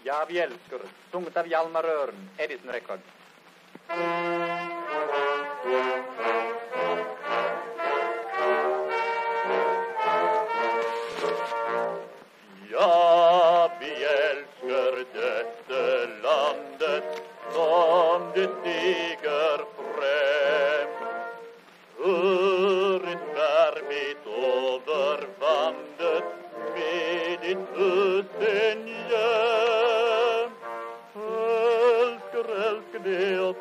Ja, vi älskar, sunget av Hjalmar Örn, Edison Records. Ja, vi älskar detta landet som det stiger fram. Hurrit bär mitt över vandet med ditt husen jäm. Älskar det jag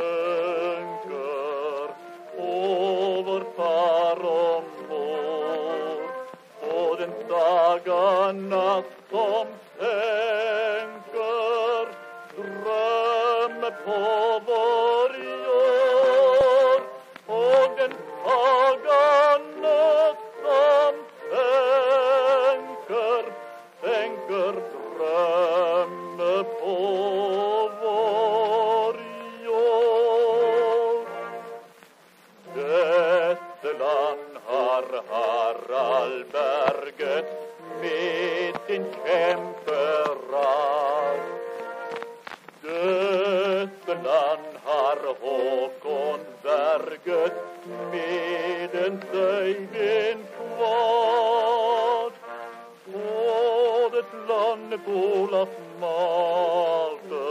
tänker över far och mor och den dagarna som sänker drömmer på vår jord och den dagarna som sänker drömmer på vår jord. Detta land har Haraldberget med sin kämperad. Detta land har Håkonberget med en Söjven kvad. Och det landet Olaf malte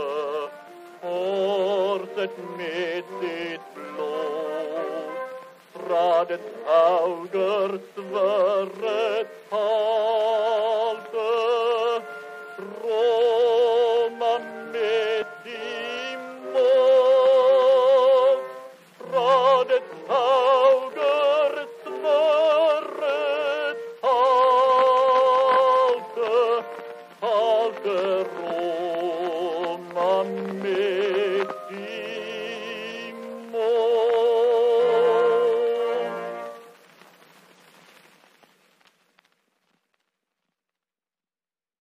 hårset med sitt blod. Radet Auger Sverre talte Roma med sin mål. Radet Auger Sverre talte Roma med